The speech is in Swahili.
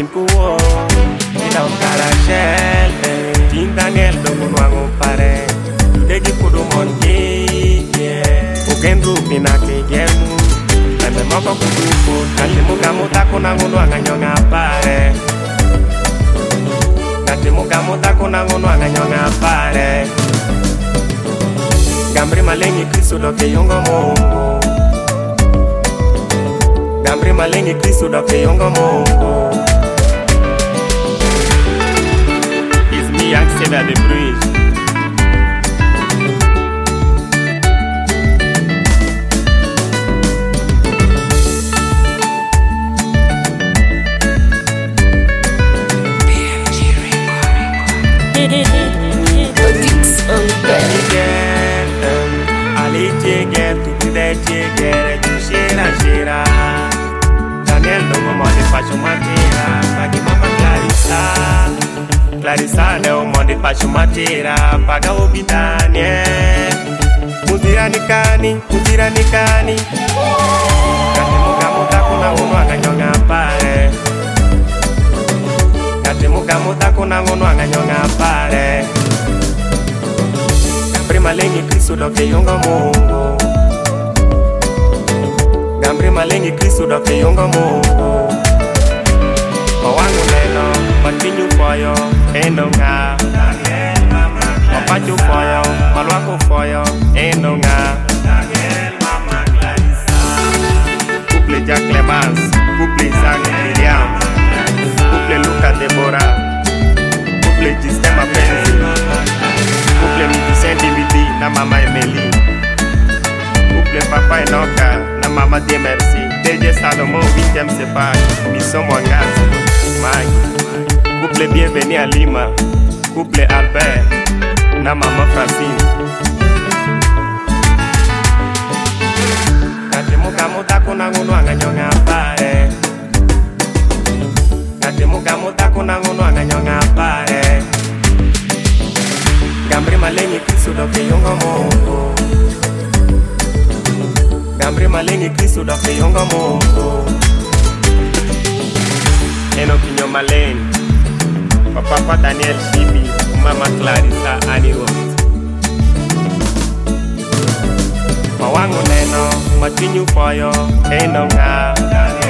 bin kuwo ida karashel tindangel do kunwango pare degi kudu monki ukendu pinake gemu eme moko kudu ko katimu kamuta kunangunwanga nyonga pare katimu kamuta kunangunwanga nyonga pare Gambri malengi Kristo doke yongo Mungu Gambri malengi Kristo doke yongo Mungu It's me Young Savior the Bridge Daniel no mo de pacho matera pagi mama Clarissa no mo de pacho matera paga obi Daniel Muzira nikani Katemu kamuta kuna ngono akanyonga pare Katemu kamuta kuna ngono akanyonga pare Prima lengi Kristo doke yonga Mungu Gambri malengi Kristo doke yonga Mungu Mawangu neno matinyu foyo eno nga Mapachu foyo malwako foyo eno nga Couple Jack Clemence Couple Isaac William Couple Luca Deborah Couple Gisema Penzi Couple Midicen Dividi na Mama Emily Couple Papa Enoka na Mama Dieu merci DJ Salomo 8e Sepak Mission Mwangazi Magi Couple Bienvenue à Lima Couple Albert na Mama Francine Katemu kamuta kuna ngunwanga nyonga pare Katemu kamuta kuna ngunwanga nyonga pare Gambri malengi Kristo doke yonga Mungu Gambri malengi Kristo doke yonga Mungu Eno kinyo maleng Papa Daniel Shibi Mama Clarissa Aniro Mawangu neno matinyu foyo eno nga